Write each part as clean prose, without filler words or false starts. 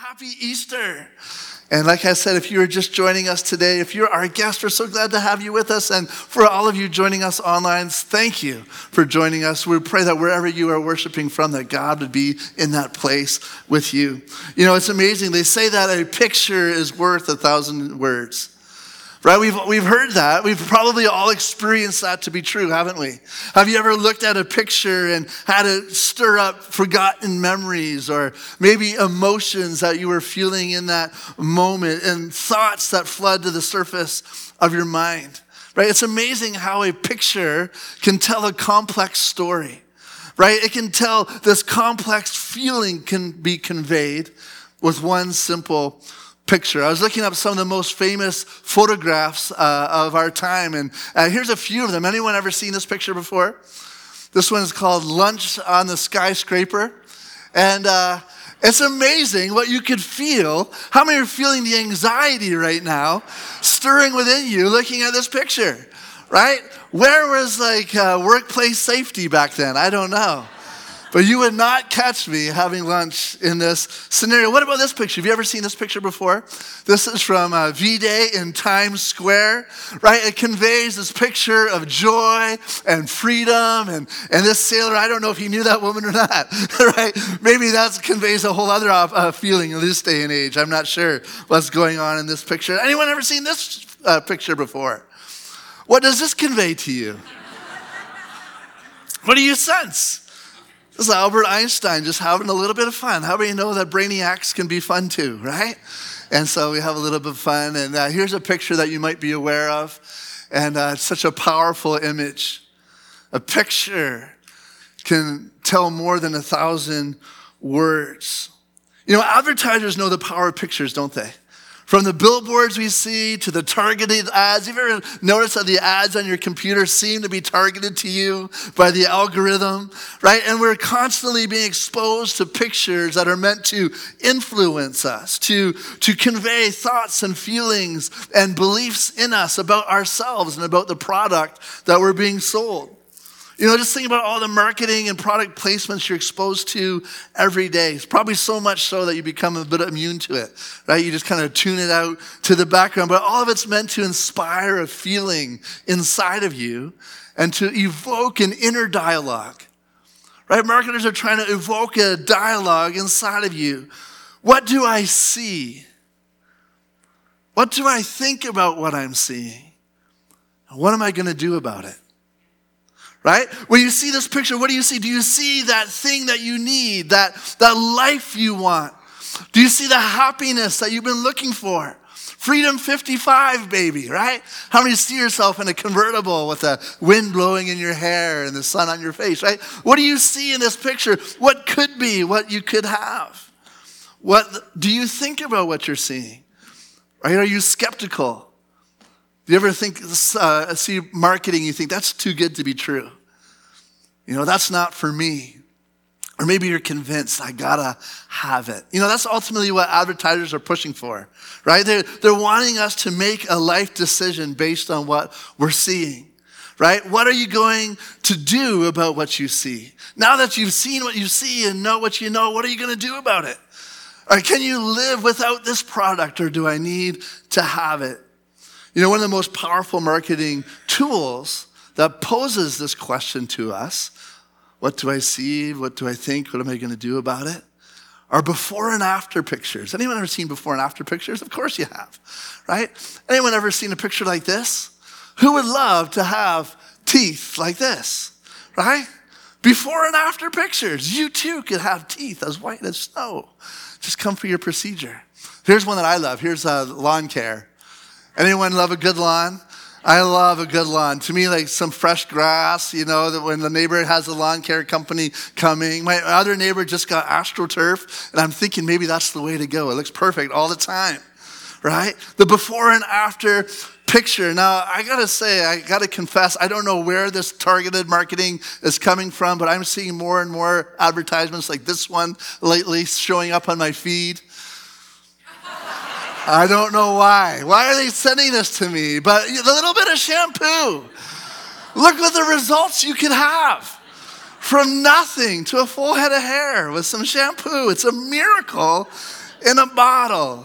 happy Easter. And like I said, if you are just joining us today, if you're our guest, we're so glad to have you with us. And for all of you joining us online, thank you for joining us. We pray that wherever you are worshiping from, that God would be in that place with you. You know, it's amazing. They say that a picture is worth 1,000 words. Right? We've heard that. We've probably all experienced that to be true, haven't we? Have you ever looked at a picture and had it stir up forgotten memories or maybe emotions that you were feeling in that moment and thoughts that flood to the surface of your mind? Right? It's amazing how a picture can tell a complex story. Right? It can tell this complex feeling can be conveyed with one simple picture. I was looking up some of the most famous photographs of our time, and here's a few of them. Anyone ever seen this picture before? This one is called Lunch on the Skyscraper, and it's amazing what you could feel. How many are feeling the anxiety right now stirring within you looking at this picture, right? Where was workplace safety back then? I don't know. But you would not catch me having lunch in this scenario. What about this picture? Have you ever seen this picture before? This is from V-Day in Times Square, right? It conveys this picture of joy and freedom. And this sailor, I don't know if he knew that woman or not, right? Maybe that conveys a whole other feeling in this day and age. I'm not sure what's going on in this picture. Anyone ever seen this picture before? What does this convey to you? What do you sense? This is Albert Einstein just having a little bit of fun. How many know that brainiacs can be fun too, right? And so we have a little bit of fun. And here's a picture that you might be aware of. And it's such a powerful image. A picture can tell more than 1,000 words. You know, advertisers know the power of pictures, don't they? From the billboards we see to the targeted ads. Have you ever noticed that the ads on your computer seem to be targeted to you by the algorithm, right? And we're constantly being exposed to pictures that are meant to influence us, to convey thoughts and feelings and beliefs in us about ourselves and about the product that we're being sold. You know, just think about all the marketing and product placements you're exposed to every day. It's probably so much so that you become a bit immune to it, right? You just kind of tune it out to the background. But all of it's meant to inspire a feeling inside of you and to evoke an inner dialogue, right? Marketers are trying to evoke a dialogue inside of you. What do I see? What do I think about what I'm seeing? What am I going to do about it? Right? When you see this picture, what do you see? Do you see that thing that you need, that life you want? Do you see the happiness that you've been looking for? Freedom 55, baby, right? How many see yourself in a convertible with the wind blowing in your hair and the sun on your face, right? What do you see in this picture? What could be what you could have? What do you think about what you're seeing? Right? Are you skeptical? Do you ever see marketing, you think, that's too good to be true? You know, that's not for me. Or maybe you're convinced, I gotta have it. You know, that's ultimately what advertisers are pushing for, right? They're wanting us to make a life decision based on what we're seeing, right? What are you going to do about what you see? Now that you've seen what you see and know what you know, what are you gonna do about it? Or can you live without this product, or do I need to have it? You know, one of the most powerful marketing tools that poses this question to us, what do I see? What do I think? What am I going to do about it? Are before and after pictures. Anyone ever seen before and after pictures? Of course you have, right? Anyone ever seen a picture like this? Who would love to have teeth like this, right? Before and after pictures. You too could have teeth as white as snow. Just come for your procedure. Here's one that I love. Here's lawn care. Anyone love a good lawn? I love a good lawn. To me, like some fresh grass, you know, that when the neighbor has a lawn care company coming. My other neighbor just got AstroTurf, and I'm thinking maybe that's the way to go. It looks perfect all the time, right? The before and after picture. Now, I gotta confess, I don't know where this targeted marketing is coming from, but I'm seeing more and more advertisements like this one lately showing up on my feed. I don't know why. Why are they sending this to me? But a little bit of shampoo. Look at the results you can have. From nothing to a full head of hair with some shampoo. It's a miracle in a bottle.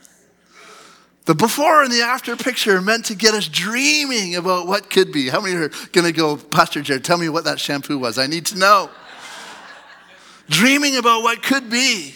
The before and the after picture are meant to get us dreaming about what could be. How many are going to go, Pastor Jared, tell me what that shampoo was? I need to know. Dreaming about what could be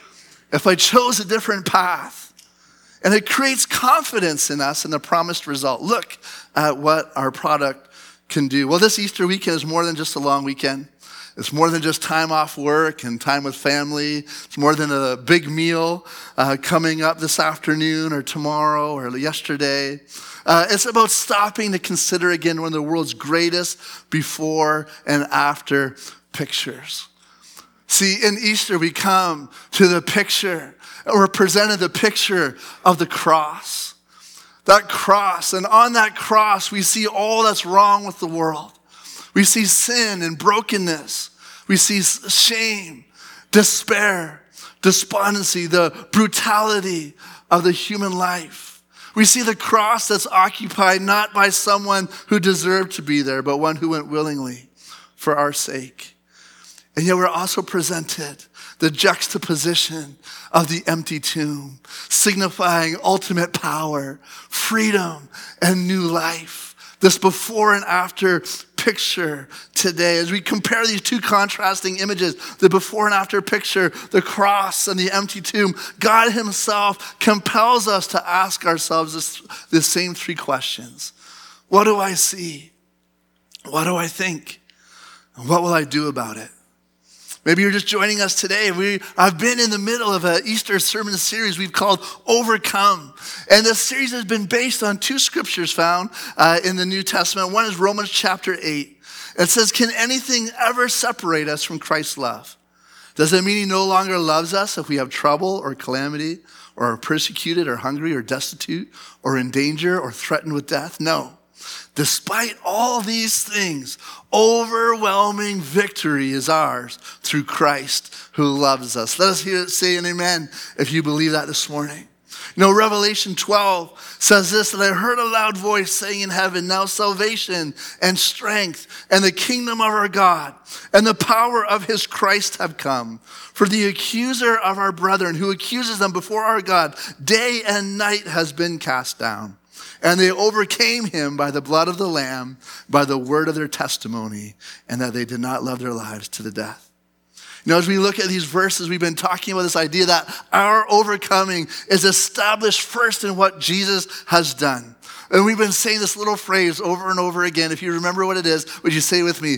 if I chose a different path. And it creates confidence in us in the promised result. Look at what our product can do. Well, this Easter weekend is more than just a long weekend. It's more than just time off work and time with family. It's more than a big meal coming up this afternoon or tomorrow or yesterday. It's about stopping to consider again one of the world's greatest before and after pictures. See, in Easter we come to the picture, we're presented the picture of the cross. That cross, and on that cross we see all that's wrong with the world. We see sin and brokenness. We see shame, despair, despondency, the brutality of the human life. We see the cross that's occupied not by someone who deserved to be there, but one who went willingly for our sake. And yet we're also presented the juxtaposition of the empty tomb, signifying ultimate power, freedom, and new life. This before and after picture today. As we compare these two contrasting images, the before and after picture, the cross and the empty tomb, God himself compels us to ask ourselves the same three questions. What do I see? What do I think? And what will I do about it? Maybe you're just joining us today. I've been in the middle of an Easter sermon series we've called Overcome. And this series has been based on two scriptures found in the New Testament. One is Romans chapter 8. It says, can anything ever separate us from Christ's love? Does it mean he no longer loves us if we have trouble or calamity or are persecuted or hungry or destitute or in danger or threatened with death? No. Despite all these things, overwhelming victory is ours through Christ who loves us. Let us hear it say an amen if you believe that this morning. You know, Revelation 12 says this, that I heard a loud voice saying in heaven, now salvation and strength and the kingdom of our God and the power of his Christ have come. For the accuser of our brethren who accuses them before our God day and night has been cast down. And they overcame him by the blood of the Lamb, by the word of their testimony, and that they did not love their lives to the death. You know, as we look at these verses, we've been talking about this idea that our overcoming is established first in what Jesus has done. And we've been saying this little phrase over and over again. If you remember what it is, would you say it with me?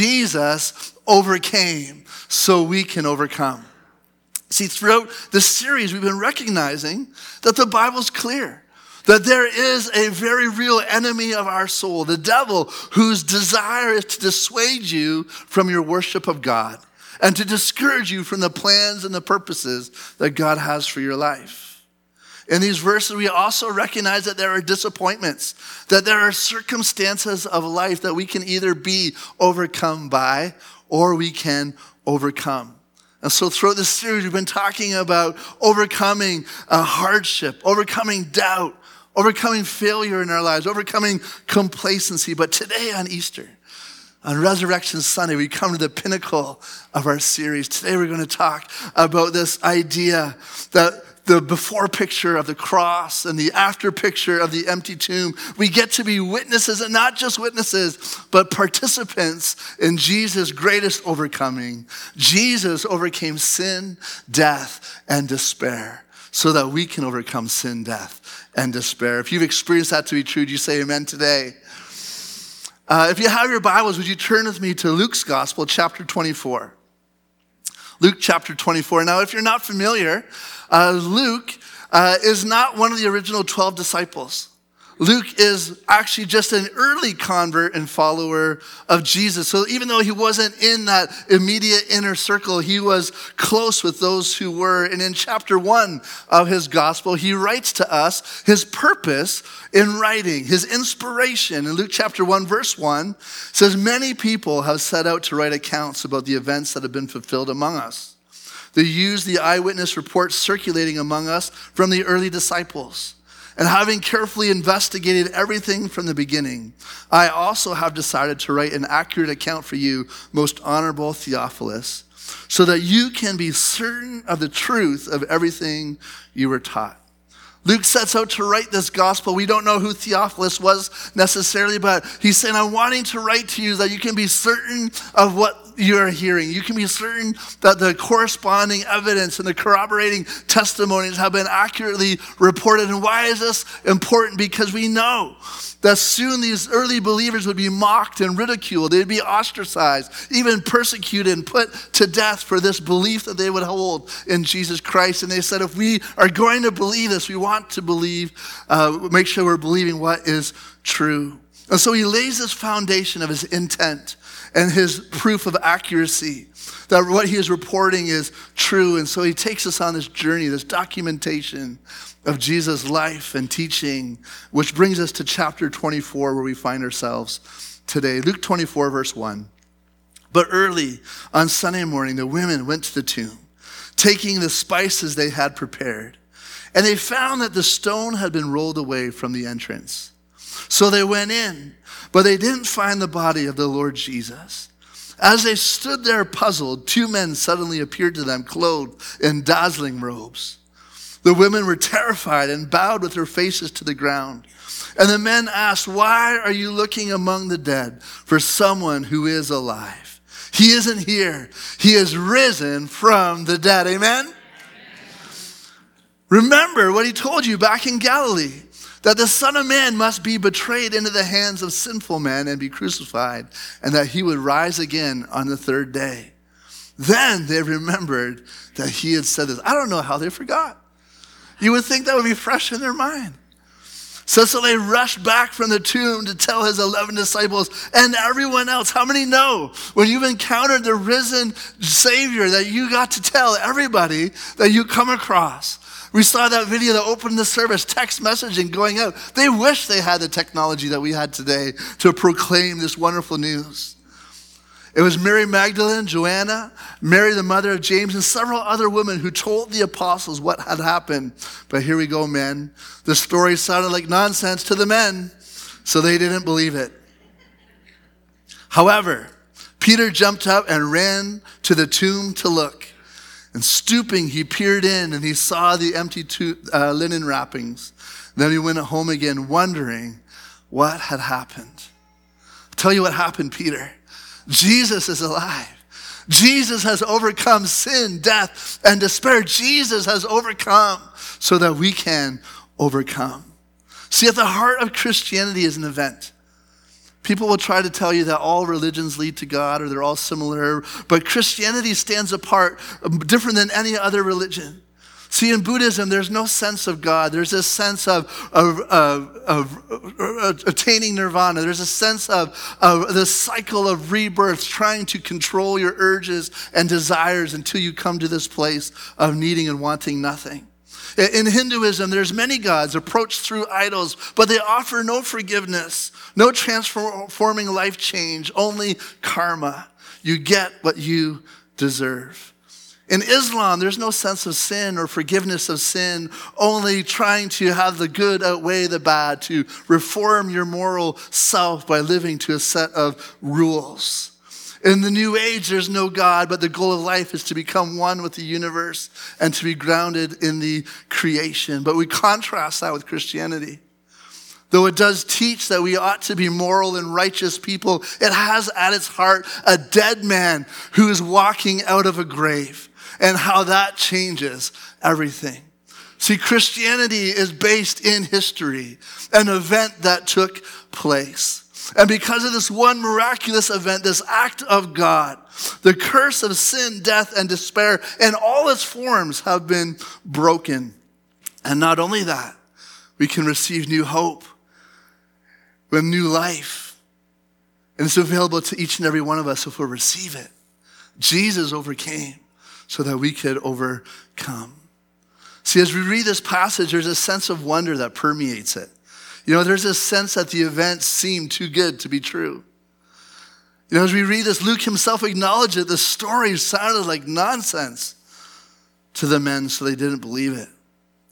Jesus overcame so we can overcome. See, throughout this series, we've been recognizing that the Bible's clear. That there is a very real enemy of our soul, the devil, whose desire is to dissuade you from your worship of God and to discourage you from the plans and the purposes that God has for your life. In these verses, we also recognize that there are disappointments, that there are circumstances of life that we can either be overcome by or we can overcome. And so throughout this series, we've been talking about overcoming hardship, overcoming doubt, overcoming failure in our lives, overcoming complacency. But today on Easter, on Resurrection Sunday, we come to the pinnacle of our series. Today we're going to talk about this idea that the before picture of the cross and the after picture of the empty tomb, we get to be witnesses, and not just witnesses, but participants in Jesus' greatest overcoming. Jesus overcame sin, death, and despair so that we can overcome sin, death, and despair. If you've experienced that to be true, do you say amen today? If you have your Bibles, would you turn with me to Luke's Gospel, chapter 24. Luke chapter 24. Now, if you're not familiar, Luke is not one of the original 12 disciples. Luke is actually just an early convert and follower of Jesus. So even though he wasn't in that immediate inner circle, he was close with those who were. And in chapter 1 of his gospel, he writes to us his purpose in writing, his inspiration. In Luke chapter 1, verse 1, says, many people have set out to write accounts about the events that have been fulfilled among us. They use the eyewitness reports circulating among us from the early disciples. And having carefully investigated everything from the beginning, I also have decided to write an accurate account for you, most honorable Theophilus, so that you can be certain of the truth of everything you were taught. Luke sets out to write this gospel. We don't know who Theophilus was necessarily, but he's saying, I'm wanting to write to you that you can be certain of what you're hearing. You can be certain that the corresponding evidence and the corroborating testimonies have been accurately reported. And why is this important? Because we know that soon these early believers would be mocked and ridiculed. They'd be ostracized, even persecuted and put to death for this belief that they would hold in Jesus Christ. And they said, if we are going to believe this, we want to believe, make sure we're believing what is true. And so he lays this foundation of his intent and his proof of accuracy, that what he is reporting is true. And so he takes us on this journey, this documentation of Jesus' life and teaching, which brings us to chapter 24, where we find ourselves today. Luke 24, verse 1. But early on Sunday morning, the women went to the tomb, taking the spices they had prepared. And they found that the stone had been rolled away from the entrance. So they went in, but they didn't find the body of the Lord Jesus. As they stood there puzzled, two men suddenly appeared to them, clothed in dazzling robes. The women were terrified and bowed with their faces to the ground. And the men asked, why are you looking among the dead for someone who is alive? He isn't here. He is risen from the dead. Amen? Remember what he told you back in Galilee, that the Son of Man must be betrayed into the hands of sinful men and be crucified, and that he would rise again on the third day. Then they remembered that he had said this. I don't know how they forgot. You would think that would be fresh in their mind. So they rushed back from the tomb to tell his 11 disciples and everyone else. How many know when you've encountered the risen Savior that you got to tell everybody that you come across? We saw that video that opened the service, text messaging going out. They wish they had the technology that we had today to proclaim this wonderful news. It was Mary Magdalene, Joanna, Mary the mother of James, and several other women who told the apostles what had happened. But here we go, men. The story sounded like nonsense to the men, so they didn't believe it. However, Peter jumped up and ran to the tomb to look. And stooping, he peered in and he saw the empty linen wrappings. Then he went home again, wondering what had happened. I'll tell you what happened, Peter. Jesus is alive. Jesus has overcome sin, death, and despair. Jesus has overcome so that we can overcome. See, at the heart of Christianity is an event. People will try to tell you that all religions lead to God or they're all similar, but Christianity stands apart, different than any other religion. See, in Buddhism, there's no sense of God. There's a sense of attaining nirvana. There's a sense of the cycle of rebirth, trying to control your urges and desires until you come to this place of needing and wanting nothing. In Hinduism, there's many gods approached through idols, but they offer no forgiveness, no transforming life change, only karma. You get what you deserve. In Islam, there's no sense of sin or forgiveness of sin, only trying to have the good outweigh the bad, to reform your moral self by living to a set of rules. In the New Age, there's no God, but the goal of life is to become one with the universe and to be grounded in the creation. But we contrast that with Christianity. Though it does teach that we ought to be moral and righteous people, it has at its heart a dead man who is walking out of a grave, and how that changes everything. See, Christianity is based in history, an event that took place. And because of this one miraculous event, this act of God, the curse of sin, death, and despair in all its forms have been broken. And not only that, we can receive new hope with new life. And it's available to each and every one of us if we receive it. Jesus overcame so that we could overcome. See, as we read this passage, there's a sense of wonder that permeates it. You know, there's this sense that the events seem too good to be true. You know, as we read this, Luke himself acknowledged that the story sounded like nonsense to the men, so they didn't believe it.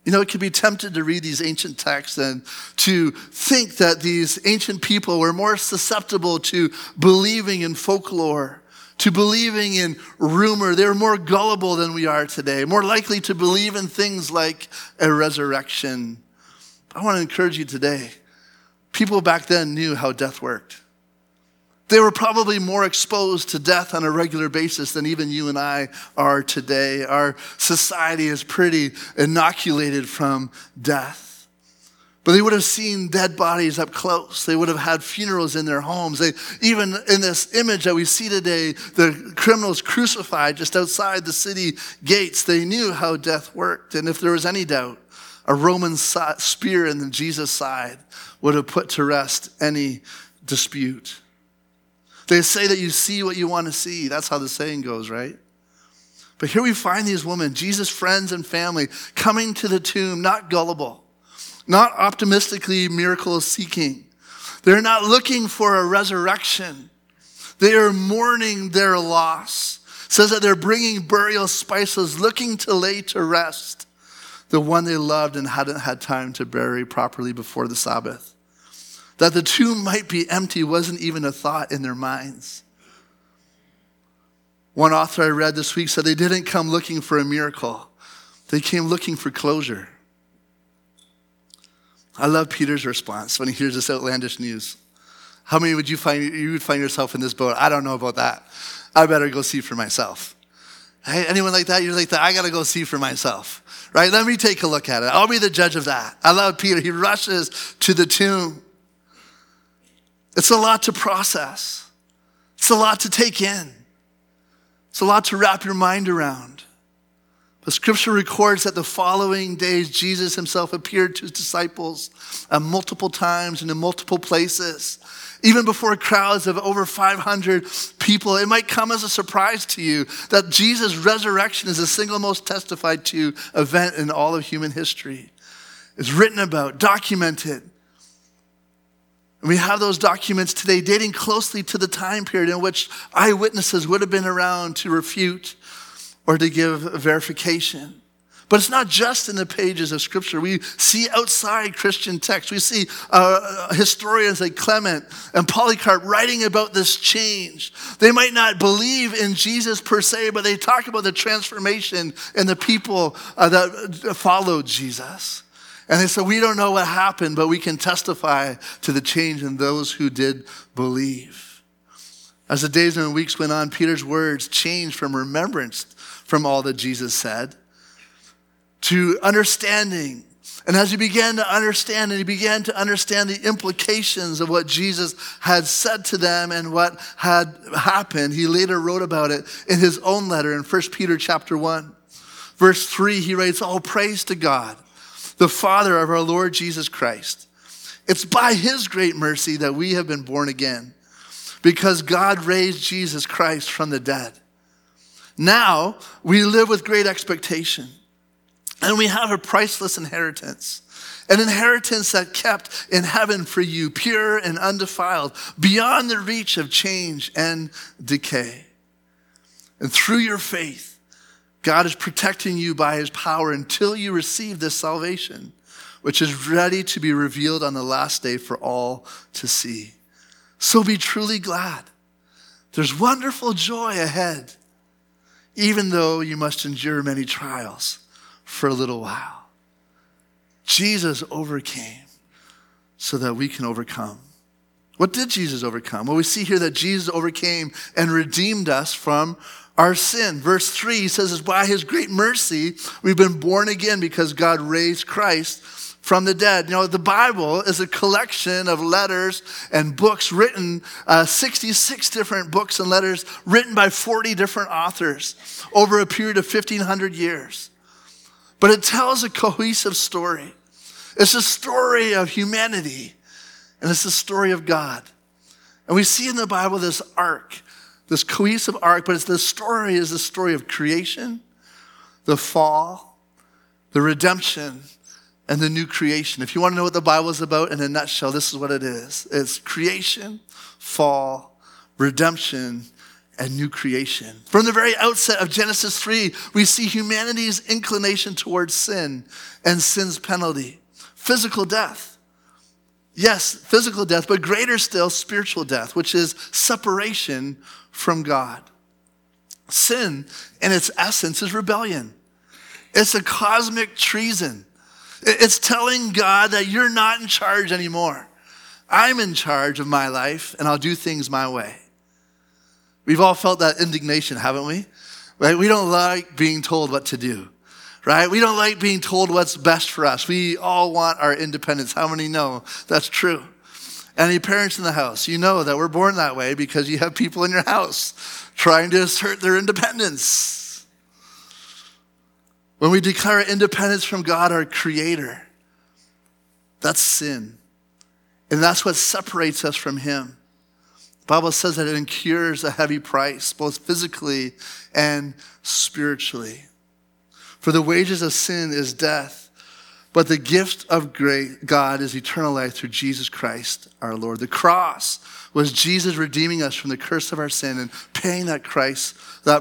You know, it could be tempted to read these ancient texts and to think that these ancient people were more susceptible to believing in folklore, to believing in rumor. They were more gullible than we are today, more likely to believe in things like a resurrection. I want to encourage you today. People back then knew how death worked. They were probably more exposed to death on a regular basis than even you and I are today. Our society is pretty inoculated from death. But they would have seen dead bodies up close. They would have had funerals in their homes. Even in this image that we see today, the criminals crucified just outside the city gates, they knew how death worked. And if there was any doubt, a Roman spear in Jesus' side would have put to rest any dispute. They say that you see what you want to see. That's how the saying goes, right? But here we find these women, Jesus' friends and family, coming to the tomb, not gullible, not optimistically miracle seeking. They're not looking for a resurrection. They are mourning their loss. It says that they're bringing burial spices, looking to lay to rest the one they loved and hadn't had time to bury properly before the Sabbath. That the tomb might be empty wasn't even a thought in their minds. One author I read this week said they didn't come looking for a miracle. They came looking for closure. I love Peter's response when he hears this outlandish news. How many would you find yourself in this boat? I don't know about that. I better go see for myself. Hey, anyone like that? You're like that. I got to go see for myself, right? Let me take a look at it. I'll be the judge of that. I love Peter. He rushes to the tomb. It's a lot to process. It's a lot to take in. It's a lot to wrap your mind around. The scripture records that the following days, Jesus himself appeared to his disciples multiple times and in multiple places. Even before crowds of over 500 people, it might come as a surprise to you that Jesus' resurrection is the single most testified to event in all of human history. It's written about, documented. And we have those documents today dating closely to the time period in which eyewitnesses would have been around to refute or to give verification. But it's not just in the pages of Scripture. We see outside Christian texts. We see historians like Clement and Polycarp writing about this change. They might not believe in Jesus per se, but they talk about the transformation in the people that followed Jesus. And they said, we don't know what happened, but we can testify to the change in those who did believe. As the days and weeks went on, Peter's words changed from remembrance from all that Jesus said to understanding. And as he began to understand, and he began to understand the implications of what Jesus had said to them and what had happened, he later wrote about it in his own letter in 1 Peter chapter 1. Verse 3, he writes, all praise to God, the Father of our Lord Jesus Christ. It's by his great mercy that we have been born again, because God raised Jesus Christ from the dead. Now we live with great expectation, and we have a priceless inheritance, an inheritance that kept in heaven for you, pure and undefiled, beyond the reach of change and decay. And through your faith, God is protecting you by his power until you receive this salvation, which is ready to be revealed on the last day for all to see. So be truly glad. There's wonderful joy ahead, even though you must endure many trials for a little while. Jesus overcame so that we can overcome. What did Jesus overcome? Well, we see here that Jesus overcame and redeemed us from our sin. Verse 3 says, it's by his great mercy we've been born again because God raised Christ from the dead. You know, the Bible is a collection of letters and books written, 66 different books and letters written by 40 different authors over a period of 1,500 years. But it tells a cohesive story. It's a story of humanity, and it's the story of God. And we see in the Bible this arc, this cohesive arc, but the story is the story of creation, the fall, the redemption, and the new creation. If you want to know what the Bible is about in a nutshell, this is what it is. It's creation, fall, redemption, and new creation. From the very outset of Genesis 3, we see humanity's inclination towards sin and sin's penalty. Physical death. Yes, physical death, but greater still, spiritual death, which is separation from God. Sin, in its essence, is rebellion. It's a cosmic treason. It's telling God that you're not in charge anymore. I'm in charge of my life, and I'll do things my way. We've all felt that indignation, haven't we? Right? We don't like being told what to do, right? We don't like being told what's best for us. We all want our independence. How many know that's true? Any parents in the house, you know that we're born that way because you have people in your house trying to assert their independence. When we declare independence from God, our Creator, that's sin. And that's what separates us from Him. The Bible says that it incurs a heavy price, both physically and spiritually. For the wages of sin is death, but the gift of God is eternal life through Jesus Christ our Lord. The cross was Jesus redeeming us from the curse of our sin and paying that price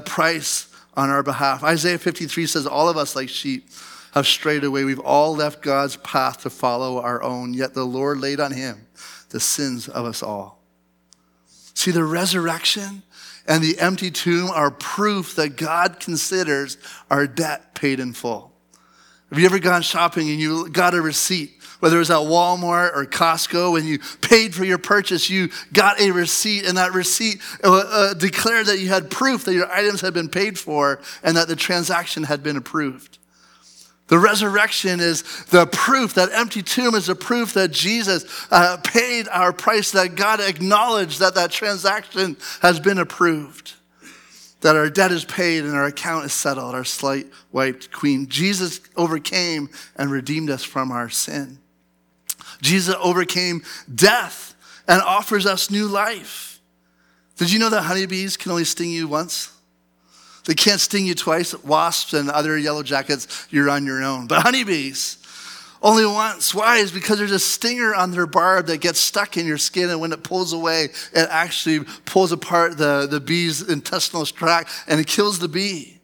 on our behalf. Isaiah 53 says, all of us like sheep have strayed away. We've all left God's path to follow our own, yet the Lord laid on Him the sins of us all. See, the resurrection and the empty tomb are proof that God considers our debt paid in full. Have you ever gone shopping and you got a receipt, whether it was at Walmart or Costco, when you paid for your purchase, you got a receipt, and that receipt declared that you had proof that your items had been paid for and that the transaction had been approved. The resurrection is the proof, that empty tomb is the proof that Jesus paid our price, that God acknowledged that that transaction has been approved, that our debt is paid and our account is settled, our slate wiped clean. Jesus overcame and redeemed us from our sin. Jesus overcame death and offers us new life. Did you know that honeybees can only sting you once? They can't sting you twice. Wasps and other yellow jackets, you're on your own. But honeybees, only once. Why? Is because there's a stinger on their barb that gets stuck in your skin, and when it pulls away, it actually pulls apart the bee's intestinal tract, and it kills the bee.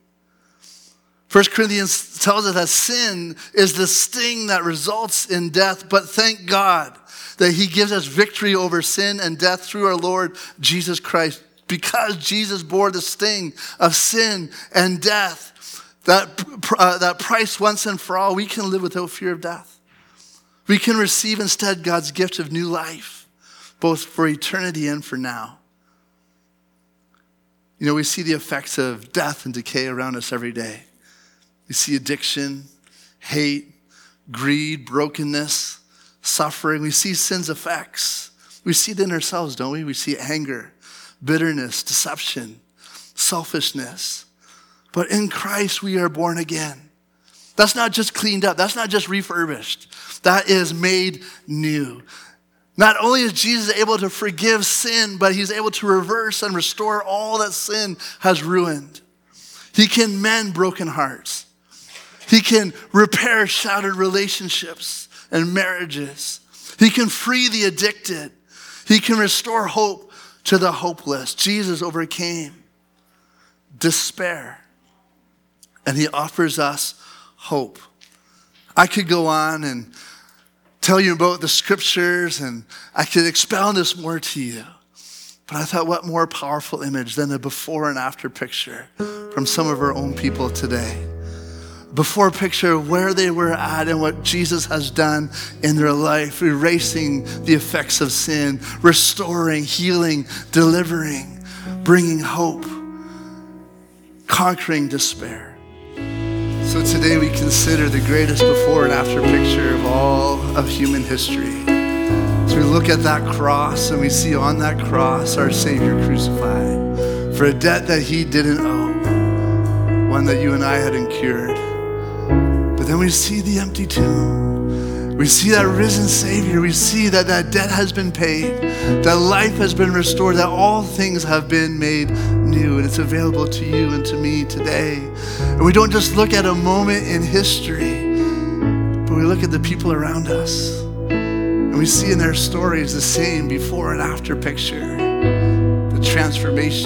1 Corinthians tells us that sin is the sting that results in death, but thank God that He gives us victory over sin and death through our Lord Jesus Christ. Because Jesus bore the sting of sin and death, that price once and for all, we can live without fear of death. We can receive instead God's gift of new life, both for eternity and for now. You know, we see the effects of death and decay around us every day. We see addiction, hate, greed, brokenness, suffering. We see sin's effects. We see it in ourselves, don't we? We see anger, bitterness, deception, selfishness. But in Christ, we are born again. That's not just cleaned up. That's not just refurbished. That is made new. Not only is Jesus able to forgive sin, but He's able to reverse and restore all that sin has ruined. He can mend broken hearts. He can repair shattered relationships and marriages. He can free the addicted. He can restore hope to the hopeless. Jesus overcame despair, and He offers us hope. I could go on and tell you about the scriptures, and I could expound this more to you. But I thought, what more powerful image than a before and after picture from some of our own people today. Before picture of where they were at and what Jesus has done in their life, erasing the effects of sin, restoring, healing, delivering, bringing hope, conquering despair. So today we consider the greatest before and after picture of all of human history. So we look at that cross and we see on that cross our Savior crucified for a debt that He didn't owe, one that you and I had incurred. But then we see the empty tomb. We see that risen Savior. We see that that debt has been paid, that life has been restored, that all things have been made new, and it's available to you and to me today. And we don't just look at a moment in history, but we look at the people around us. And we see in their stories the same before and after picture, the transformation of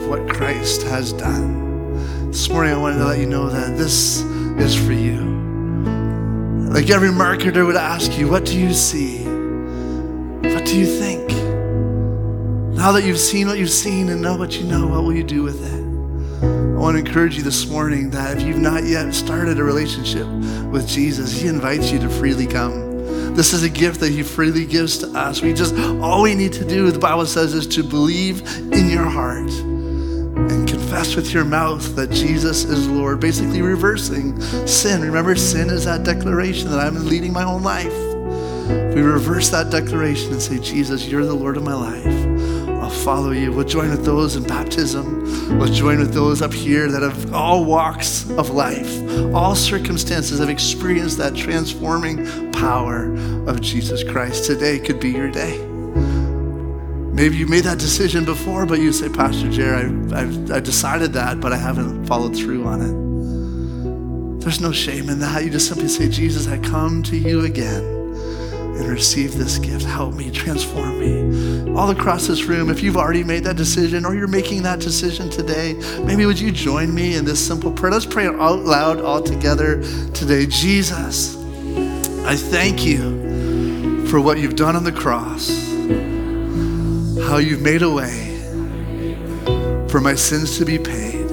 of what Christ has done. This morning I wanted to let you know that this is for you. Like every marketer would ask you, what do you see? What do you think? Now that you've seen what you've seen and know what you know, what will you do with it? I want to encourage you this morning that if you've not yet started a relationship with Jesus, he invites you to freely come. This is a gift that he freely gives to us. All we need to do, the Bible says, is to believe in your heart and confess with your mouth that Jesus is Lord, basically reversing sin. Remember, sin is that declaration that I'm leading my own life. We reverse that declaration and say, Jesus, you're the Lord of my life. I'll follow you. We'll join with those in baptism. We'll join with those up here that have all walks of life, all circumstances have experienced that transforming power of Jesus Christ. Today could be your day. Maybe you made that decision before, but you say, Pastor Jer, I decided that, but I haven't followed through on it. There's no shame in that. You just simply say, Jesus, I come to you again and receive this gift. Help me, transform me. All across this room, if you've already made that decision or you're making that decision today, maybe would you join me in this simple prayer? Let's pray out loud all together today. Jesus, I thank you for what you've done on the cross, how you've made a way for my sins to be paid,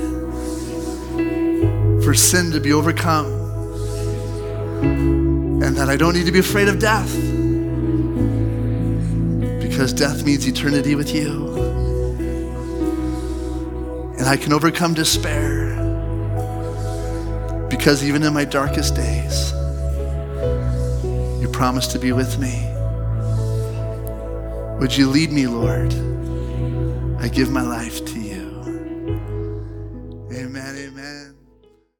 for sin to be overcome, and that I don't need to be afraid of death, because death means eternity with you. And I can overcome despair, because even in my darkest days, you promise to be with me. Would you lead me, Lord? I give my life to you.